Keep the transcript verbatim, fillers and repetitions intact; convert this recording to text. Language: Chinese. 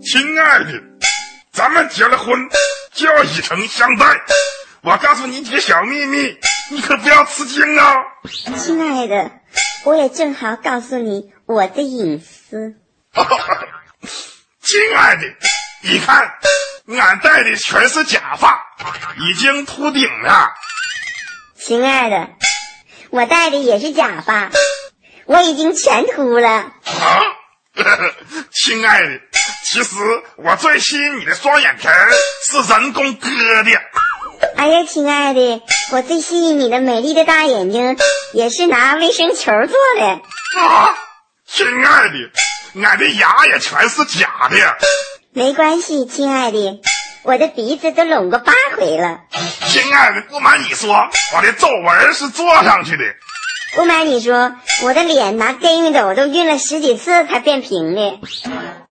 亲爱的，咱们结了婚就要以诚相待。我告诉你几个小秘密，你可不要吃惊啊。 亲爱的，我也正好告诉你我的隐私。 亲爱的，你看俺戴的全是假发，已经秃顶了。 亲爱的，我戴的也是假发，我已经全秃了。 啊，亲爱的，其实我最吸引你的双眼皮是人工割的。 哎呀，亲爱的，我最吸引你的美丽的大眼睛也是拿卫生球做的。 啊，亲爱的，俺的牙也全是假的。 没关系，亲爱的，我的鼻子都拢过八回了。 亲爱的，不瞒你说，我的皱纹是做上去的。 不瞒你说，我的脸拿电熨斗都熨了十几次才变平的。